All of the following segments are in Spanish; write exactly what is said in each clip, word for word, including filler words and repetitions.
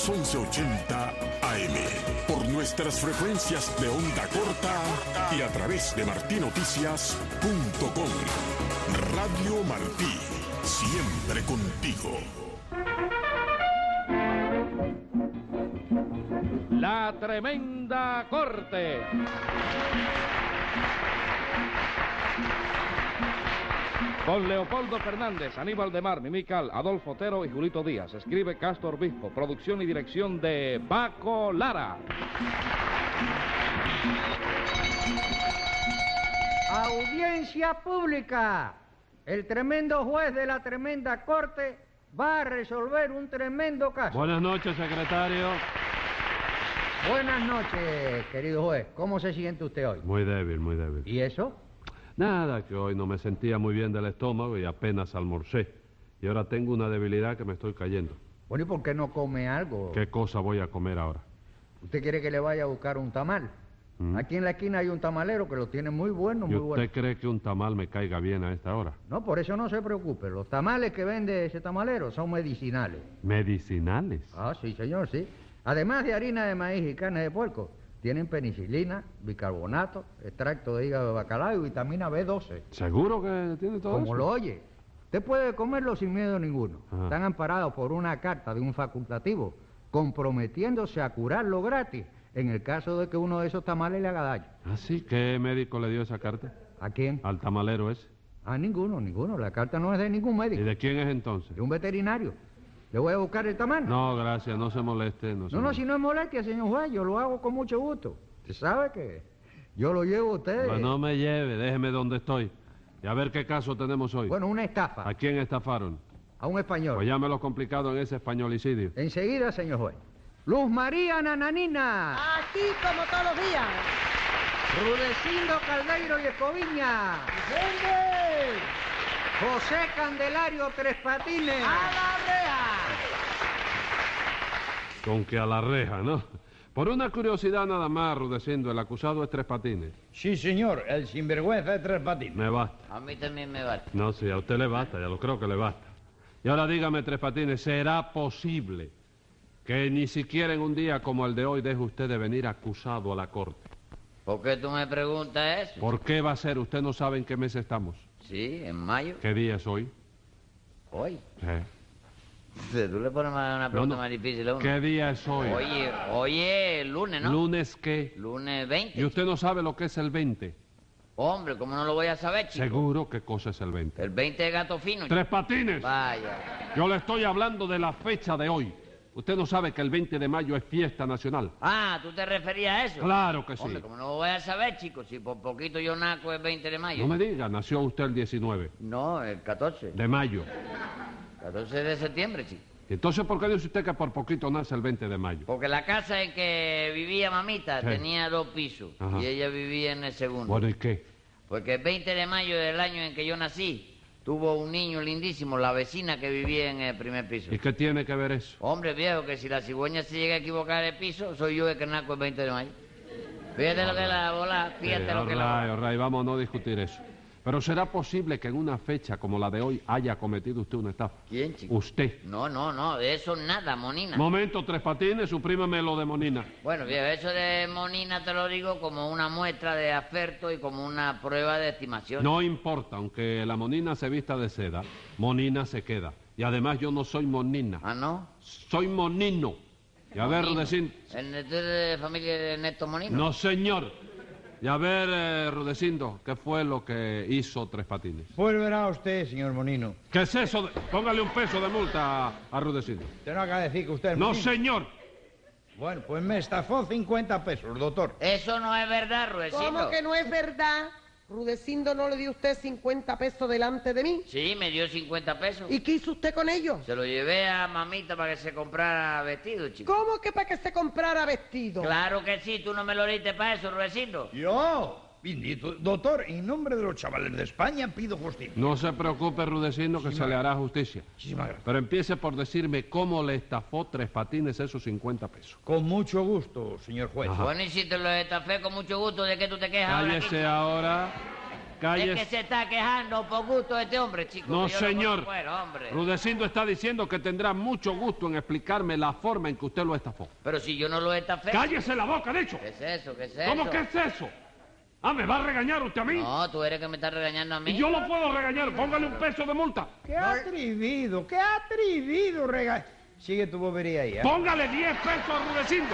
las once ochenta A M, por nuestras frecuencias de onda corta y a través de martí noticias punto com. Radio Martí, siempre contigo. La Tremenda Corte. Con Leopoldo Fernández, Aníbal de Mar, Mimical, Adolfo Otero y Julito Díaz. Escribe Castro Obispo. Producción y dirección de Paco Lara. Audiencia pública. El tremendo juez de la tremenda corte va a resolver un tremendo caso. Buenas noches, secretario. Buenas noches, querido juez. ¿Cómo se siente usted hoy? Muy débil, muy débil. ¿Y eso? Nada, que hoy no me sentía muy bien del estómago y apenas almorcé. Y ahora tengo una debilidad que me estoy cayendo. Bueno, ¿y por qué no come algo? ¿Qué cosa voy a comer ahora? ¿Usted quiere que le vaya a buscar un tamal? ¿Mm? Aquí en la esquina hay un tamalero que lo tiene muy bueno, muy bueno. ¿Y usted bueno. cree que un tamal me caiga bien a esta hora? No, por eso no se preocupe. Los tamales que vende ese tamalero son medicinales. ¿Medicinales? Ah, sí, señor, sí. Además de harina de maíz y carne de puerco, tienen penicilina, bicarbonato, extracto de hígado de bacalao y vitamina B doce. ¿Seguro que tiene todo Como eso? Como lo oye. Usted puede comerlo sin miedo ninguno. Ajá. Están amparados por una carta de un facultativo comprometiéndose a curarlo gratis en el caso de que uno de esos tamales le haga daño. ¿Ah, sí? ¿Qué médico le dio esa carta? ¿A quién? ¿Al tamalero ese? A ninguno, ninguno. La carta no es de ningún médico. ¿Y de quién es entonces? De un veterinario. ¿Le voy a buscar el tamal? No, gracias, no se moleste. No, se no, no, moleste. si no es molestia, señor juez, yo lo hago con mucho gusto. Usted sabe que yo lo llevo a usted. Pues no me lleve, déjeme donde estoy. Y a ver qué caso tenemos hoy. Bueno, una estafa. ¿A quién estafaron? A un español. Pues llámelo complicado en ese españolicidio. Enseguida, señor juez. Luz María Nananina. Aquí como todos los días. Rudecindo Caldeiro y Escoviña. ¡Gente! José Candelario Tres Patines. ¡A la reja! Con que a la reja, ¿no? Por una curiosidad nada más, Rudecindo, el acusado es Tres Patines. Sí, señor, el sinvergüenza es Tres Patines. Me basta. A mí también me basta. No, sí, a usted le basta, ya lo creo que le basta. Y ahora dígame, Tres Patines, ¿será posible que ni siquiera en un día como el de hoy deje usted de venir acusado a la corte? ¿Por qué tú me preguntas eso? ¿Por qué va a ser? ¿Usted no sabe en qué mes estamos? Sí, en mayo. ¿Qué día es hoy? ¿Hoy? ¿Eh? Tú le pones una pregunta no, no. más difícil a uno. ¿Qué día es hoy? Oye, oye, lunes, ¿no? ¿Lunes qué? Lunes veinte. ¿Y usted no sabe lo que es el veinte? Hombre, ¿cómo no lo voy a saber, chico? ¿Seguro qué cosa es el veinte? El veinte de Gato Fino. ¡Tres Patines! Vaya. Yo le estoy hablando de la fecha de hoy. Usted no sabe que el veinte de mayo es fiesta nacional. Ah, ¿tú te referías a eso? Claro que sí. Hombre, ¿cómo no lo voy a saber, chico? Si por poquito yo naco el veinte de mayo. No me diga, nació usted el diecinueve. No, el catorce. De mayo. catorce de septiembre, chico. Entonces, ¿por qué dice usted que por poquito nace el veinte de mayo? Porque la casa en que vivía mamita Sí. tenía dos pisos. Ajá. Y ella vivía en el segundo. Bueno, ¿y qué? Porque el veinte de mayo del año en que yo nací, tuvo un niño lindísimo, la vecina que vivía en el primer piso. ¿Y qué tiene que ver eso? Hombre, viejo, que si la cigüeña se llega a equivocar el piso, soy yo el que naco el veinte de mayo. Fíjate lo que es la bola, fíjate Sí, lo que es la all right, bola. all right, vamos a no discutir eso. Pero ¿será posible que en una fecha como la de hoy haya cometido usted una estafa? ¿Quién, chico? Usted. No, no, no, de eso nada, Monina. Momento, Tres Patines, suprímame lo de Monina. Bueno, viejo, eso de Monina te lo digo como una muestra de afecto y como una prueba de estimación. No importa, aunque la Monina se vista de seda, Monina se queda. Y además yo no soy Monina, ¿Ah, no? soy Monino. Y a ver, Monino. Rudecindo. ¿El neto de familia de Néstor Monino? No, señor. Y a ver, eh, Rudecindo, ¿qué fue lo que hizo Tres Patines? Pues verá usted, señor Monino. ¿Qué es eso? de- Póngale un peso de multa a, a Rudecindo. Usted no acaba de decir que usted es No, Monino. señor. Bueno, pues me estafó cincuenta pesos, doctor. Eso no es verdad, Ruecito. ¿Cómo que no es verdad? Rudecindo no le dio usted cincuenta pesos delante de mí. Sí, me dio cincuenta pesos. ¿Y qué hizo usted con ellos? Se lo llevé a mamita para que se comprara vestido, chico. ¿Cómo que para que se comprara vestido? Claro que sí, tú no me lo diste para eso, Ruecito. Yo, bendito, doctor, en nombre de los chavales de España pido justicia. No se preocupe, Rudecindo, que Sí, se le madre. hará justicia. Muchísimas gracias. Pero empiece por decirme cómo le estafó Tres Patines esos cincuenta pesos. Con mucho gusto, señor juez. Ajá. Bueno, y si te lo estafé con mucho gusto, ¿de qué tú te quejas ahora? Cállese ahora. cállese. Es que se está quejando por gusto de este hombre, chico. No, que yo lo señor. conozco a él, hombre. Rudecindo está diciendo que tendrá mucho gusto en explicarme la forma en que usted lo estafó. Pero si yo no lo estafé. ¡Cállese la boca, dicho! ¿Qué es eso? ¿Qué es eso? ¿Cómo que es eso? Ah, ¿me va a regañar usted a mí? No, tú eres que me estás regañando a mí. Y yo lo puedo regañar. Póngale un peso de multa. ¡Qué atrevido! ¡Qué atrevido, rega... Sigue tu bobería ahí, ¿eh? Póngale diez pesos a Rudecindo.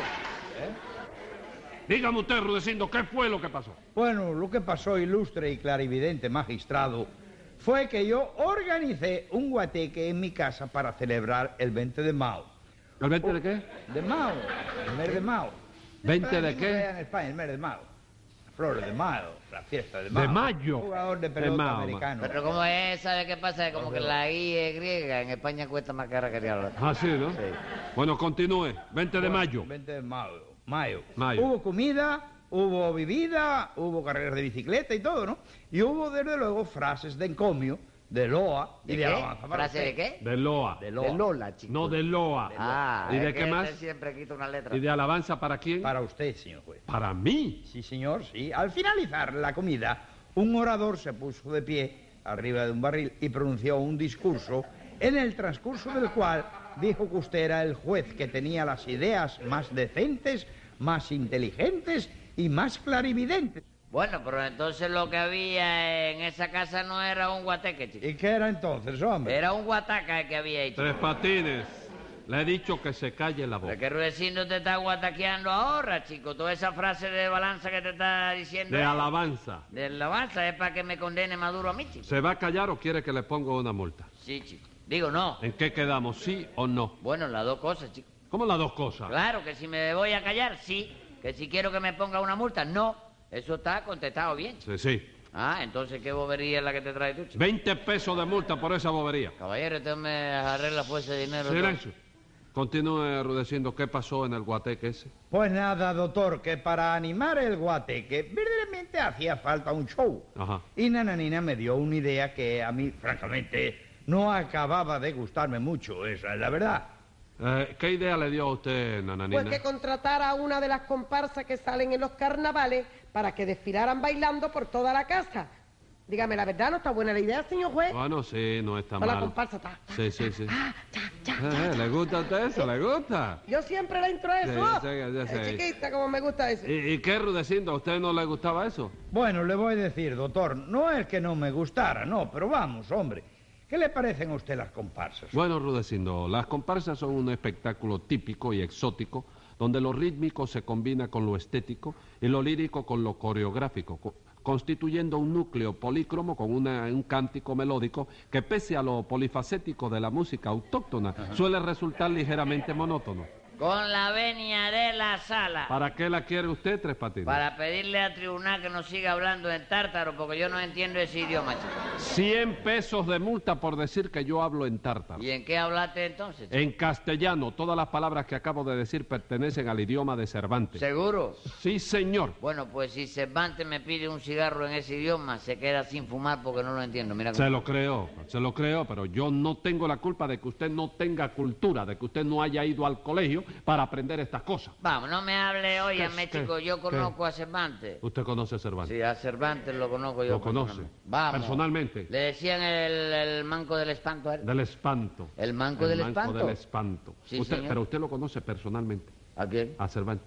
Dígame usted, Rudecindo, ¿qué fue lo que pasó? Bueno, lo que pasó, ilustre y clarividente magistrado, fue que yo organicé un guateque en mi casa para celebrar el veinte de Mao. ¿El veinte de qué? De Mao, el mes de Mao. ¿veinte de Aquí qué? En España, el mes de Mao. Las flores de Mao, la fiesta de Mao. De mayo. Jugador de De pelota Mao, americano. Pero como es, ¿sabe qué pasa? Como que la I es griega, en España cuesta más cara que la otra. Ah, sí, ¿no? Sí. Bueno, continúe. veinte de mayo. veinte de Mayo. Mayo. Mayo. Hubo comida, hubo bebida, hubo carreras de bicicleta y todo, ¿no? Y hubo, desde luego, frases de encomio, de loa y ¿De de qué? alabanza para ¿Frase de usted. qué? De Loa. De loa. De Lola, chico. No, de Loa. Ah, ¿Y de es qué que más? este siempre quita una letra. ¿Y de alabanza para quién? Para usted, señor juez. Para mí. Sí, señor, sí. Al finalizar la comida, un orador se puso de pie arriba de un barril y pronunció un discurso en el transcurso del cual dijo que usted era el juez que tenía las ideas más decentes, más inteligentes y más clarividentes. Bueno, pero entonces lo que había en esa casa no era un guateque, chico. ¿Y qué era entonces, hombre? Era un guataca el que había ahí, chico. Tres Patines. Le he dicho que se calle la boca. Es que Rudecindo te está guataqueando ahora, chico. Toda esa frase de balanza que te está diciendo. De él, alabanza. De alabanza es para que me condene Maduro a mí, chico. ¿Se va a callar o quiere que le ponga una multa? Sí, chico. Digo, no. ¿En qué quedamos? ¿Sí o no? Bueno, las dos cosas, chico. ¿Cómo las dos cosas? Claro, que si me voy a callar, sí. Que si quiero que me ponga una multa, no. Eso está contestado bien, chico. Sí, sí. Ah, entonces, ¿qué bobería es la que te trae tú, chico? veinte pesos de multa por esa bobería. Caballero, usted me arregla pues ese dinero. Silencio. Continúe Rudecindo. ¿Qué pasó en el guateque ese? Pues nada, doctor, que para animar el guateque verdaderamente hacía falta un show. Ajá. Y Nananina me dio una idea que a mí, francamente, no acababa de gustarme mucho, esa es la verdad. Eh, ¿Qué idea le dio a usted, Nananina? Pues que contratara a una de las comparsas que salen en los carnavales para que desfilaran bailando por toda la casa. Dígame la verdad, ¿no está buena la idea, señor juez? Bueno, sí, no está Con la mal. comparsa, ta, ta, Sí, sí, sí. ah, cha, cha, Eh, cha, eh, ¿Le gusta a usted eso? ¿Le gusta? Yo siempre le entro a eso. Sí, sí, ya sé. Es chiquita como me gusta eso. ¿Y, y qué, Rudecindo? ¿A usted no le gustaba eso? Bueno, le voy a decir, doctor, no es que no me gustara, no, pero vamos, hombre, ¿qué le parecen a usted las comparsas? Bueno, Rudecindo, las comparsas son un espectáculo típico y exótico donde lo rítmico se combina con lo estético y lo lírico con lo coreográfico, co- constituyendo un núcleo polícromo con una- un cántico melódico que, pese a lo polifacético de la música autóctona, suele resultar ligeramente monótono. Con la venia de la sala. ¿Para qué la quiere usted, Tres Patines? Para pedirle al tribunal que nos siga hablando en tártaro, porque yo no entiendo ese idioma, chico. Cien pesos de multa por decir que yo hablo en tártaro. ¿Y en qué hablaste entonces, chico? En castellano, todas las palabras que acabo de decir pertenecen al idioma de Cervantes. ¿Seguro? Sí, señor. Bueno, pues si Cervantes me pide un cigarro en ese idioma, se queda sin fumar porque no lo entiendo. Mira cómo- Se lo creo, se lo creo, pero yo no tengo la culpa de que usted no tenga cultura, de que usted no haya ido al colegio para aprender estas cosas. Vamos, no me hable, óyame, ¿Qué? chico, yo ¿Qué? conozco a Cervantes. ¿Usted conoce a Cervantes? Sí, a Cervantes lo conozco yo. ¿Lo conoce? personalmente. Vamos. Personalmente. Le decían el, el manco del espanto a él. Del espanto. ¿El manco del manco espanto? del espanto. Sí, Usted- señor. pero usted lo conoce personalmente, ¿A quién? a Cervantes.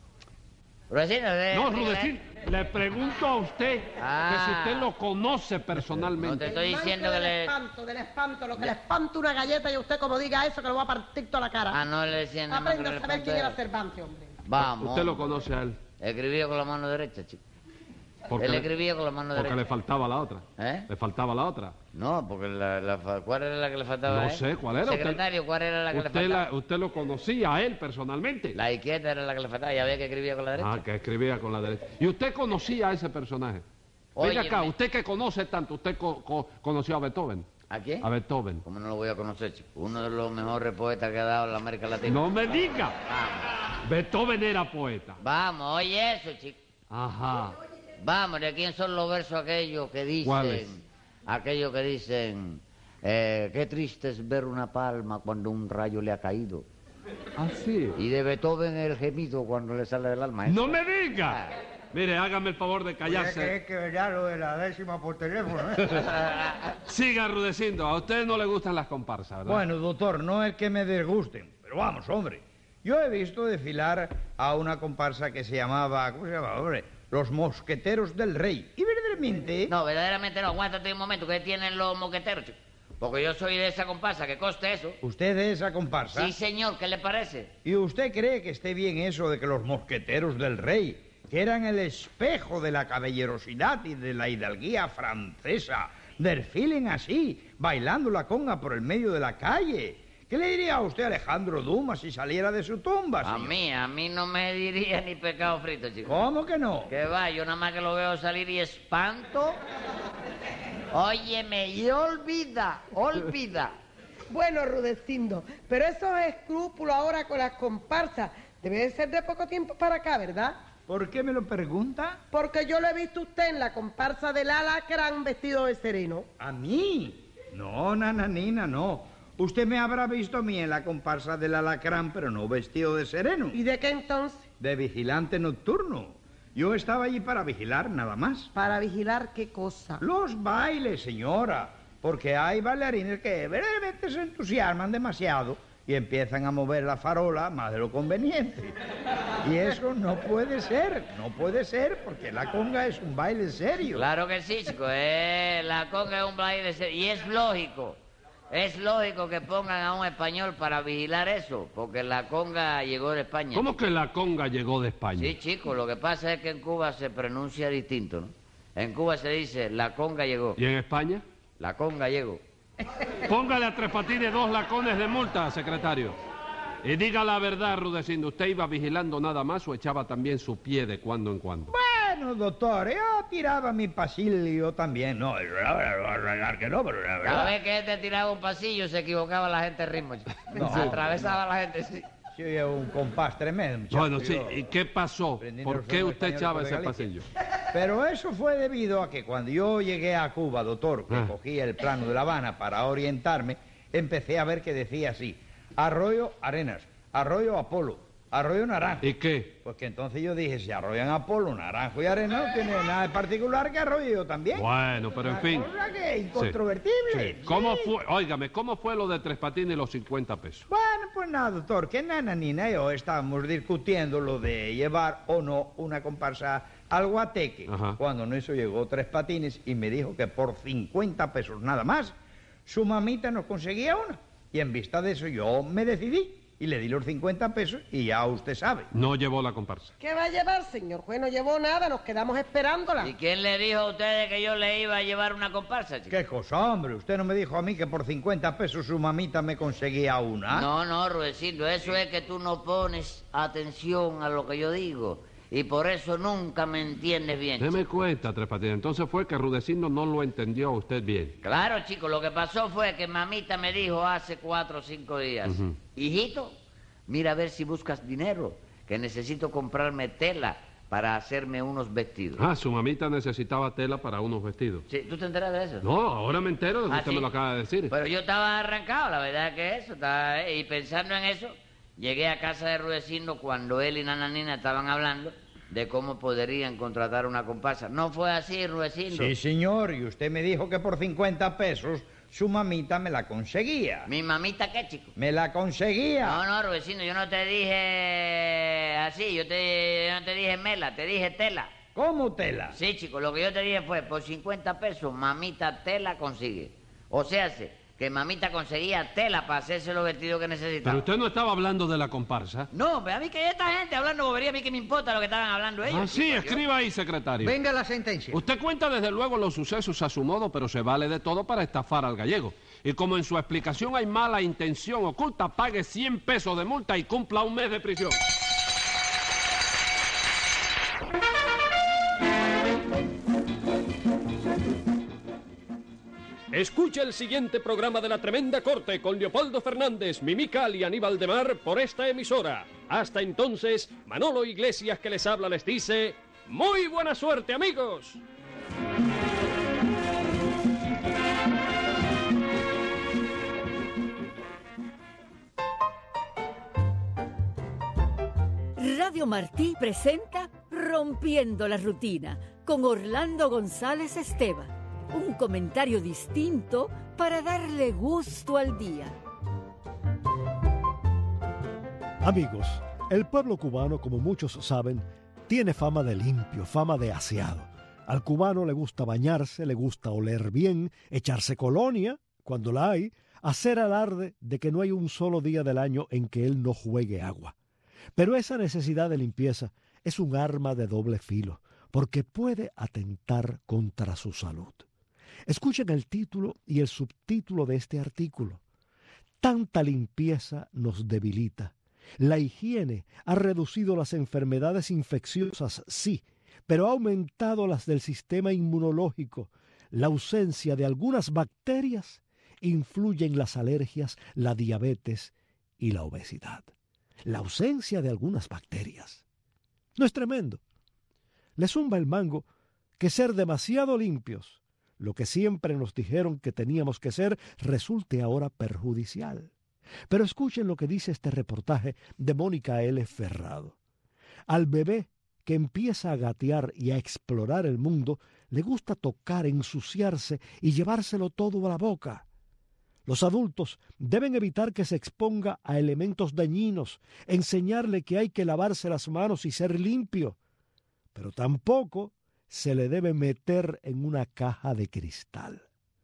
Rudecindo, le- No, le- Rudecindo, le pregunto a usted Ah. que si usted lo conoce No personalmente. te estoy El diciendo manco que del le... espanto, del espanto, lo que le espanta una galleta y usted como diga eso que lo va a partir toda la cara. Ah, no le decían nada más que Aprenda le a saber quién espanto era él. Cervantes, hombre. Vamos. Usted lo conoce a él. Escribía con la mano derecha, chico. Porque, Él le, escribía con la mano porque le derecha. faltaba la otra. ¿Eh? Le faltaba la otra. No, porque la, la fa- ¿cuál era la que le faltaba a No él? sé, ¿cuál era? Usted- Secretario, ¿cuál era la que le Usted, faltaba? la- usted lo conocía a él personalmente. La izquierda era la que le faltaba, ya ve que escribía con la derecha. Ah, que escribía con la derecha. ¿Y usted conocía a ese personaje? Venga acá, Óyeme. usted que conoce tanto, ¿usted co- co- conoció a Beethoven? ¿A quién? A Beethoven. ¿Cómo no lo voy a conocer, chico? Uno de los mejores poetas que ha dado la América Latina. No me diga. Vamos. Beethoven era poeta. Vamos, oye eso, chico. Ajá. Vamos, ¿de quién son los versos aquellos que dicen? ¿Cuáles? Aquellos que dicen, eh, qué triste es ver una palma cuando un rayo le ha caído. Ah, sí. Y de Beethoven el gemido cuando le sale del alma. ¿eh? No me diga. Ah. Mire, hágame el favor de callarse. Oye, que es que verdad lo de la décima por teléfono, ¿eh? Siga, Rudecindo. A usted no le gustan las comparsas, ¿verdad? Bueno, doctor, no es que me disgusten, pero vamos, hombre. Yo he visto desfilar a una comparsa que se llamaba, ¿cómo se llamaba, hombre? Los Mosqueteros del Rey. Y verdaderamente... No, verdaderamente no. Aguántate un momento, ¿qué tienen los mosqueteros, chico? Porque yo soy de esa comparsa, que coste eso. ¿Usted de esa comparsa? Sí, señor, ¿qué le parece? ¿Y usted cree que esté bien eso de que los Mosqueteros del Rey, que eran el espejo de la caballerosidad y de la hidalguía francesa, desfilen así, bailando la conga por el medio de la calle? ¿Qué le diría a usted a Alejandro Dumas si saliera de su tumba, A señor? mí, a mí no me diría ni pescado frito, chico. ¿Cómo que no? Que va, yo nada más que lo veo salir y espanto. Óyeme, y olvida, olvida. Bueno, Rudecindo, pero esos escrúpulos ahora con las comparsas deben ser de poco tiempo para acá, ¿verdad? ¿Por qué me lo pregunta? Porque yo lo he visto a usted en la comparsa del alacrán vestido de sereno. ¿A mí? No, nananina, no. Usted me habrá visto a mí en la comparsa del alacrán, pero no vestido de sereno. ¿Y de qué entonces? De vigilante nocturno. Yo estaba allí para vigilar, nada más. ¿Para vigilar qué cosa? Los bailes, señora. Porque hay bailarines que verdaderamente se entusiasman demasiado y empiezan a mover la farola más de lo conveniente. Y eso no puede ser, no puede ser, porque la conga es un baile serio. Claro que sí, chico, eh, la conga es un baile serio. Y es lógico, es lógico que pongan a un español para vigilar eso, porque la conga llegó de España. ¿Cómo chico. que la conga llegó de España? Sí, chico, lo que pasa es que en Cuba se pronuncia distinto, ¿no? En Cuba se dice, la conga llegó. ¿Y en España? La conga llegó. Póngale a Tres Patines dos lacones de multa, secretario. Y diga la verdad, Rudecindo, ¿usted iba vigilando nada más o echaba también su pie de cuando en cuando? Bueno, doctor, yo tiraba mi pasillo también. No, es verdad que no, pero la Cada verdad. vez que este tiraba un pasillo se equivocaba la gente de ritmo, chico. No. Se atravesaba la gente, sí. Sí, es un compás tremendo, muchacho. Bueno, sí, Yo- ¿y qué pasó? Aprendí ¿Por los qué sonidos usted españoles echaba por ese Galicia. pasillo? Pero eso fue debido a que cuando yo llegué a Cuba, doctor, que Ah. cogí el plano de La Habana para orientarme, empecé a ver que decía así: Arroyo Arenas, Arroyo Apolo, Arroyo Naranjo. ¿Y qué? Pues que entonces yo dije, si arroyan Apolo, Naranjo y Arena, no tiene nada de particular que arroyo yo también. Bueno, pero en Una fin. cosa que es incontrovertible. Sí. ¿Cómo Sí. fue? Óigame, ¿cómo fue lo de Tres Patines y los cincuenta pesos? Bueno, pues nada, doctor, que Nana Nina y yo estábamos discutiendo lo de llevar o no una comparsa al Guateque. Ajá. Cuando en eso llegó Tres Patines y me dijo que por cincuenta pesos nada más, su mamita nos conseguía una. Y en vista de eso yo me decidí y le di los cincuenta pesos y ya usted sabe. No llevó la comparsa. ¿Qué va a llevar, señor juez? No llevó nada, nos quedamos esperándola. ¿Y quién le dijo a ustedes que yo le iba a llevar una comparsa, chico? ¿Qué cosa, hombre? Usted no me dijo a mí que por cincuenta pesos su mamita me conseguía una. No, no, Rudecindo, eso es que tú no pones atención a lo que yo digo. Y por eso nunca me entiendes bien. Deme chico. cuenta, Tres Patines. Entonces fue que Rudecindo no lo entendió a usted bien. Claro, chico, lo que pasó fue que mamita me dijo hace cuatro o cinco días, Ujú. hijito, mira a ver si buscas dinero, que necesito comprarme tela para hacerme unos vestidos. Ah, su mamita necesitaba tela para unos vestidos. Sí, ¿tú te enteras de eso? No, ahora me entero de que Ah, usted ¿sí? me lo acaba de decir. Pero yo estaba arrancado, la verdad que eso, estaba- y pensando en eso, llegué a casa de Rudecindo cuando él y Nananina estaban hablando de cómo podrían contratar una comparsa. ¿No fue así, Rudecindo? Sí, señor, y usted me dijo que por cincuenta pesos su mamita me la conseguía. ¿Mi mamita qué, chico? Me la conseguía. No, no, Rudecindo, yo no te dije así, yo, te, yo no te dije mela, te dije tela. ¿Cómo tela? Sí, chico, lo que yo te dije fue, por cincuenta pesos, mamita tela consigue. O sea, que mamita conseguía tela para hacerse los vestidos que necesitaba. Pero usted no estaba hablando de la comparsa. No, pero a mí que esta gente hablando bobería, a mí que me importa lo que estaban hablando ellos. Ah, sí, chico, yo- escriba ahí, secretario. Venga la sentencia. Usted cuenta desde luego los sucesos a su modo, pero se vale de todo para estafar al gallego. Y como en su explicación hay mala intención oculta, pague cien pesos de multa y cumpla un mes de prisión. Escucha el siguiente programa de La Tremenda Corte con Leopoldo Fernández, Mimical y Aníbal de Mar por esta emisora. Hasta entonces, Manolo Iglesias que les habla les dice... ¡Muy buena suerte, amigos! Radio Martí presenta Rompiendo la rutina con Orlando González Esteban. Un comentario distinto para darle gusto al día. Amigos, el pueblo cubano, como muchos saben, tiene fama de limpio, fama de aseado. Al cubano le gusta bañarse, le gusta oler bien, echarse colonia cuando la hay, hacer alarde de que no hay un solo día del año en que él no juegue agua. Pero esa necesidad de limpieza es un arma de doble filo, porque puede atentar contra su salud. Escuchen el título y el subtítulo de este artículo. Tanta limpieza nos debilita. La higiene ha reducido las enfermedades infecciosas, sí, pero ha aumentado las del sistema inmunológico. La ausencia de algunas bacterias influye en las alergias, la diabetes y la obesidad. La ausencia de algunas bacterias. ¿No es tremendo? Le zumba el mango que ser demasiado limpios, lo que siempre nos dijeron que teníamos que ser, resulte ahora perjudicial. Pero escuchen lo que dice este reportaje de Mónica L. Ferrado. Al bebé que empieza a gatear y a explorar el mundo, le gusta tocar, ensuciarse y llevárselo todo a la boca. Los adultos deben evitar que se exponga a elementos dañinos, enseñarle que hay que lavarse las manos y ser limpio, pero tampoco se le debe meter en una caja de cristal.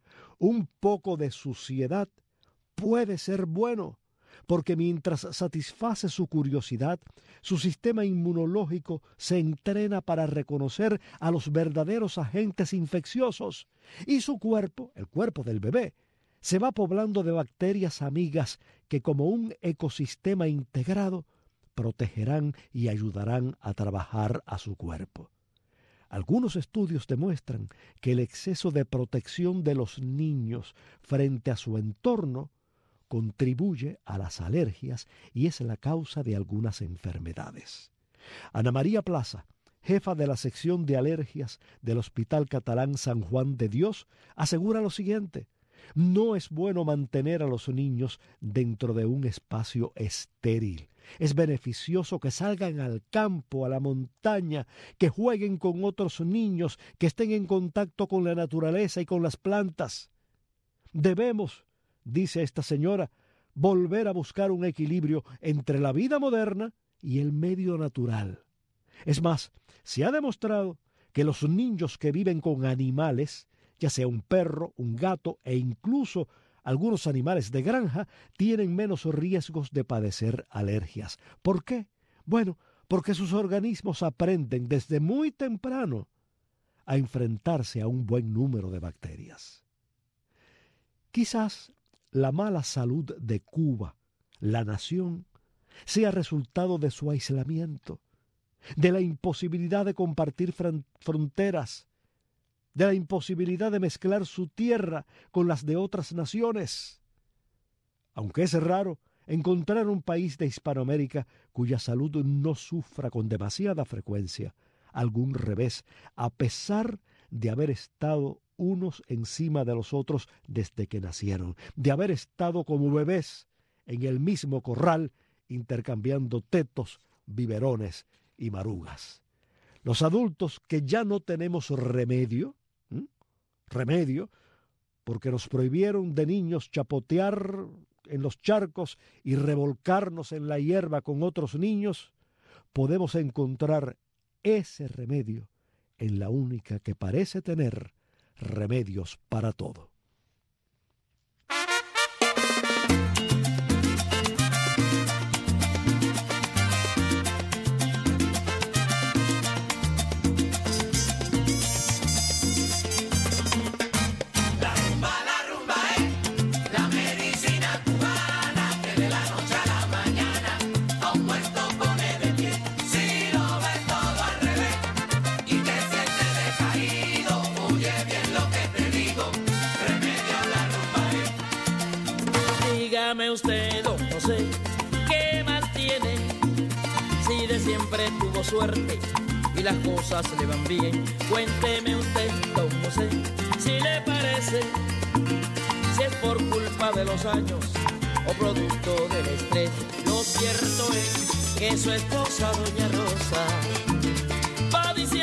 Un poco de suciedad puede ser bueno, porque mientras satisface su curiosidad, su sistema inmunológico se entrena para reconocer a los verdaderos agentes infecciosos, y su cuerpo, el cuerpo del bebé, se va poblando de bacterias amigas que, como un ecosistema integrado, protegerán y ayudarán a trabajar a su cuerpo. Algunos estudios demuestran que el exceso de protección de los niños frente a su entorno contribuye a las alergias y es la causa de algunas enfermedades. Ana María Plaza, jefa de la sección de alergias del Hospital Catalán San Juan de Dios, asegura lo siguiente: no es bueno mantener a los niños dentro de un espacio estéril. Es beneficioso que salgan al campo, a la montaña, que jueguen con otros niños, que estén en contacto con la naturaleza y con las plantas. Debemos, dice esta señora, volver a buscar un equilibrio entre la vida moderna y el medio natural. Es más, se ha demostrado que los niños que viven con animales, ya sea un perro, un gato e incluso algunos animales de granja, tienen menos riesgos de padecer alergias. ¿Por qué? Bueno, porque sus organismos aprenden desde muy temprano a enfrentarse a un buen número de bacterias. Quizás la mala salud de Cuba, la nación, sea resultado de su aislamiento, de la imposibilidad de compartir fron- fronteras, de la imposibilidad de mezclar su tierra con las de otras naciones. Aunque es raro encontrar un país de Hispanoamérica cuya salud no sufra con demasiada frecuencia algún revés, a pesar de haber estado unos encima de los otros desde que nacieron, de haber estado como bebés en el mismo corral intercambiando tetos, biberones y marugas. Los adultos que ya no tenemos remedio, ¿eh? remedio, porque nos prohibieron de niños chapotear en los charcos y revolcarnos en la hierba con otros niños, podemos encontrar ese remedio en la única que parece tener remedios para todo. Dígame usted, don José, ¿qué más tiene? Si de siempre tuvo suerte y las cosas le van bien. Cuénteme usted, don José, si le parece, si es por culpa de los años o producto del estrés. Lo cierto es que su esposa, doña Rosa,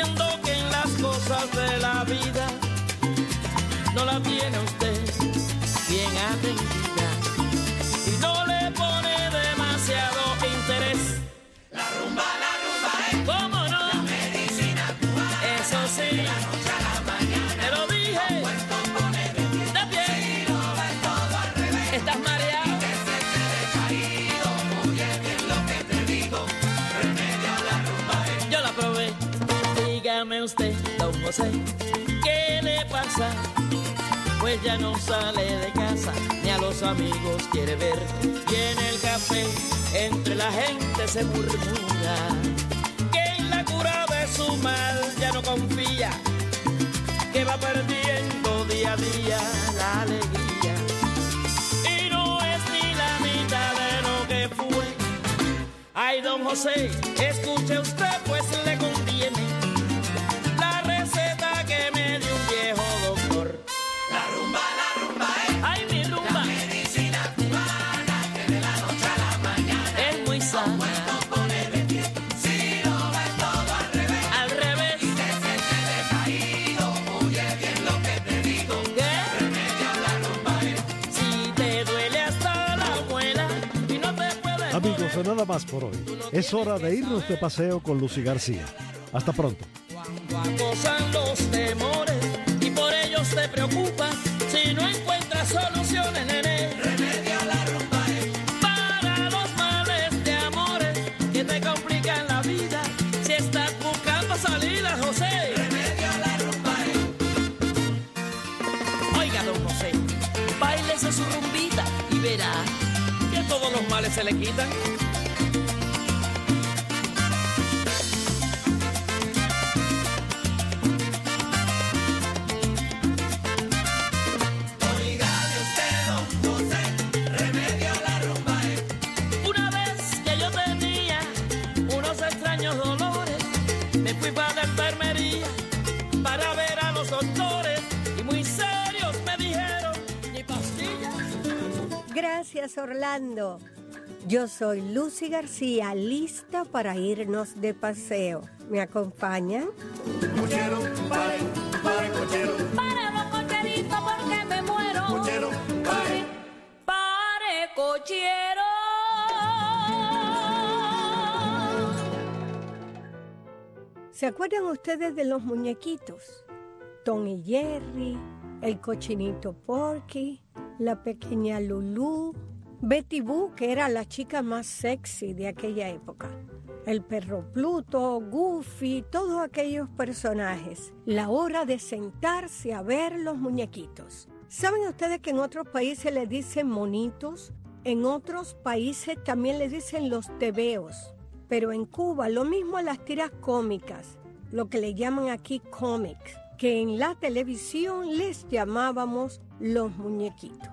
diciendo que en las cosas de la vida no la tiene usted bien atendida y no le pone demasiado interés. La rumba, la rumba es, ¿cómo no? La medicina cubana. Eso sí, de la noche a la mañana. te lo dije. Tu cuerpo pone de pie. De pie. Si lo ves todo al revés. Estás mareado. Y que se te decaído. Oye bien lo que te digo. Remedio a la rumba es. Yo la probé. Dígame usted, don José, ¿qué le pasa? Pues ya no sale de casa, ni a los amigos quiere ver. Y en el café, entre la gente se murmura que en la cura de su mal ya no confía, que va perdiendo día a día la alegría. Y no es ni la mitad de lo que fue. Ay, don José, escuche usted, pues le conviene la receta que me dio un viejo doctor. La rumba, la rumba es. Ay, mi La rumba medicina cubana que de la noche a la mañana. es muy sana. Cuerpo pone de pie. Si lo ves todo al revés. Al revés, Y que se te decaído. Oye bien lo que te digo. ¿qué? Remedio a la rumba es. Si te duele hasta la muela y no te puedes Amigos, nada más por hoy. Es hora de irnos de paseo con Lucy García. Hasta pronto. cuando acosan los temores y por ellos te preocupas si no encuentras soluciones, nene. Remedio a la rumba es. Para los males de amores que te complican la vida, si estás buscando salidas, José. Remedio a la rumba es. Oiga, don José, báilese su rumbita y verá que todos los males se le quitan. Oígale usted, don José. Remedio a la rumba es. Una vez que yo tenía unos extraños dolores, me fui para la enfermería para ver a los doctores y muy serios me dijeron, ni pastillas. Gracias, Orlando. Yo soy Lucy García, lista para irnos de paseo. ¿Me acompañan? Cochero, pare, pare, cochero. Para los cocheritos porque me muero. Cochero, pare. Pare, cochero. ¿Se acuerdan ustedes de los muñequitos? Tom y Jerry, el cochinito Porky, la pequeña Lulú, Betty Boo, que era la chica más sexy de aquella época, el perro Pluto, Goofy, todos aquellos personajes. La hora de sentarse a ver los muñequitos. ¿Saben ustedes que en otros países les dicen monitos? En otros países también les dicen los tebeos. Pero en Cuba lo mismo a las tiras cómicas, lo que le llaman aquí cómics, que en la televisión les llamábamos los muñequitos.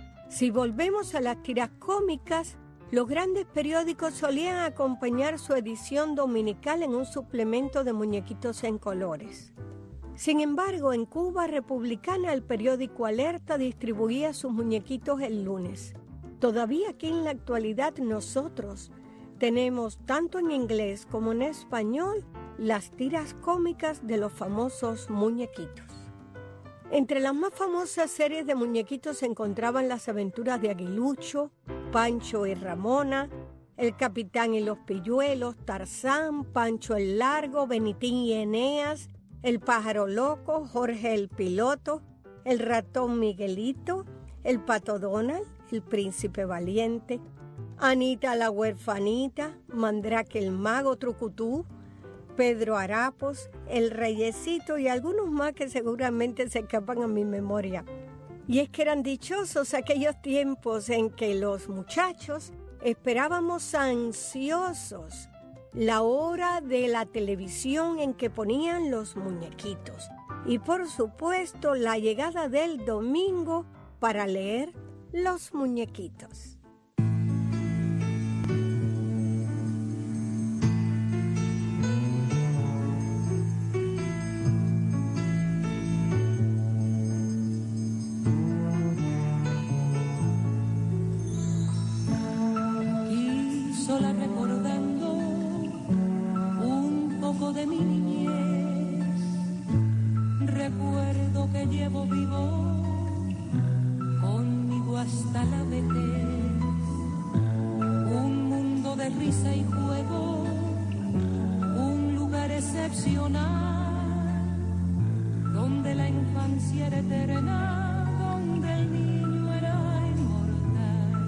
Si volvemos a las tiras cómicas, los grandes periódicos solían acompañar su edición dominical en un suplemento de muñequitos en colores. Sin embargo, en Cuba republicana el periódico Alerta distribuía sus muñequitos el lunes. Todavía aquí en la actualidad nosotros tenemos tanto en inglés como en español las tiras cómicas de los famosos muñequitos. Entre las más famosas series de muñequitos se encontraban las aventuras de Aguilucho, Pancho y Ramona, El Capitán y los Pilluelos, Tarzán, Pancho el Largo, Benitín y Eneas, El Pájaro Loco, Jorge el Piloto, El Ratón Miguelito, El Pato Donald, El Príncipe Valiente, Anita la Huerfanita, Mandrake el Mago Trucutú, Pedro Harapos, El Reyecito y algunos más que seguramente se escapan a mi memoria. Y es que eran dichosos aquellos tiempos en que los muchachos esperábamos ansiosos la hora de la televisión en que ponían los muñequitos. Y por supuesto la llegada del domingo para leer los muñequitos. Sola recordando un poco de mi niñez, vejez, un mundo de risa y juego, un lugar excepcional, donde la infancia era eterna, donde el niño era inmortal.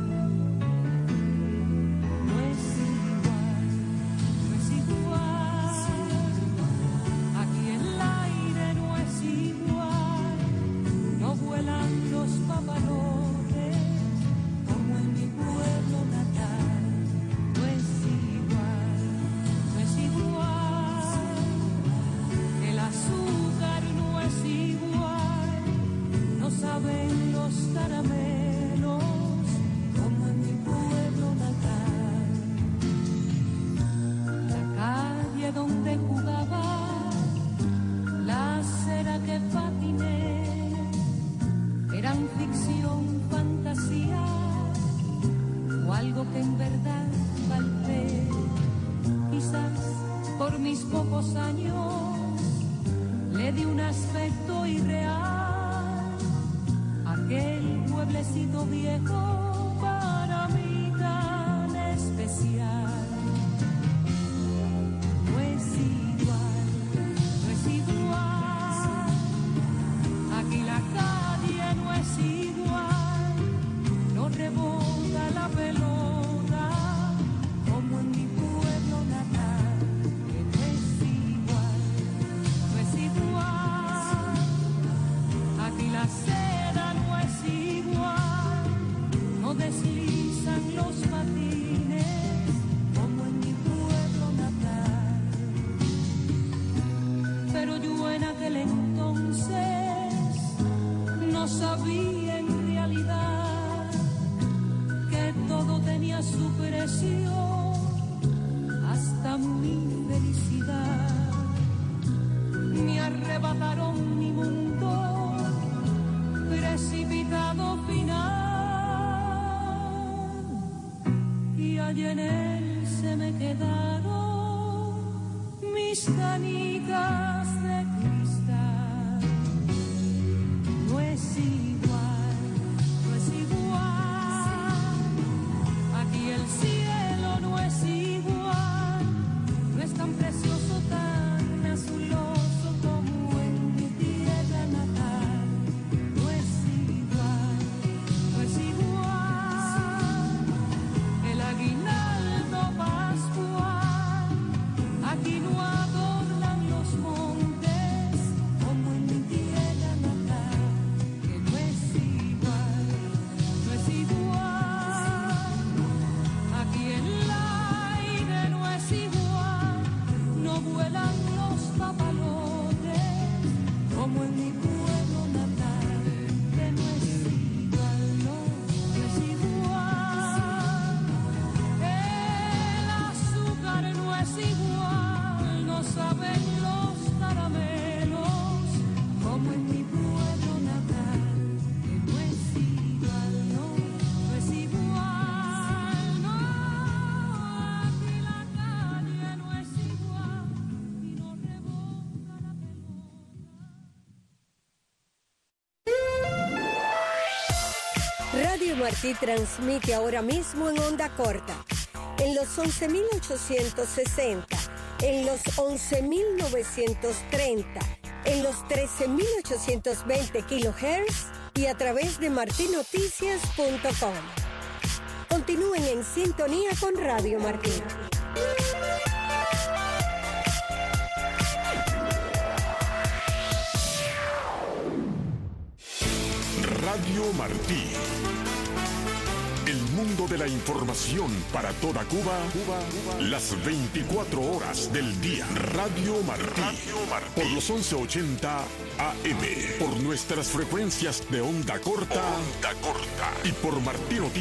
No es igual, no es igual, aquí el aire no es igual, no vuelan los papalotes como en mi pueblo natal. No es igual, no es igual, el azúcar no es igual, no saben los caramelos como en mi pueblo natal. La calle donde jugaba, la acera que patiné, eran ficción, fantasía o algo que en verdad palpé. Quizás por mis pocos años le di un aspecto irreal a aquel pueblecito viejo para mí tan especial. No es igual, no es igual, aquí la calle no es igual, no rebota la pelota como en mi pueblo natal. Que no es igual, no es igual, aquí la seda no es igual, no deslizan los patines como en mi pueblo natal. Pero yo en aquel entonces no sabía en realidad que todo tenía su precio, hasta mi felicidad. Me arrebataron mi mundo, precipitado final, y allí en él se me quedaron mis canicas de cristal. No es igual, no es igual, aquí el cielo no es igual, no es tan precioso, tan azuloso como en mi tierra natal. No es igual, no es igual, el aguinaldo pascual, aquí no adornan los montes como en mi tierra natal. Que no es igual, no es igual, aquí el aire no es igual, no vuelan los papalotes como en mi pueblo natal. Que no es igual, no, no es igual, el azúcar no es igual, no saben los caramelos como en mi pueblo natal. Que no es igual, no, no es igual, no, aquí la calle no es igual y no rebota la pelota. Radio Martí transmite ahora mismo en onda corta, en los once mil ochocientos sesenta, en los once mil novecientos treinta, en los trece mil ochocientos veinte kilohertz y a través de martinoticias punto com. Continúen en sintonía con Radio Martí. Radio Martí. El mundo de la información para toda Cuba, las veinticuatro horas del día. Radio Martí. Por los once ochenta A M. Por nuestras frecuencias de onda corta. Onda corta. Y por Martí Noticias.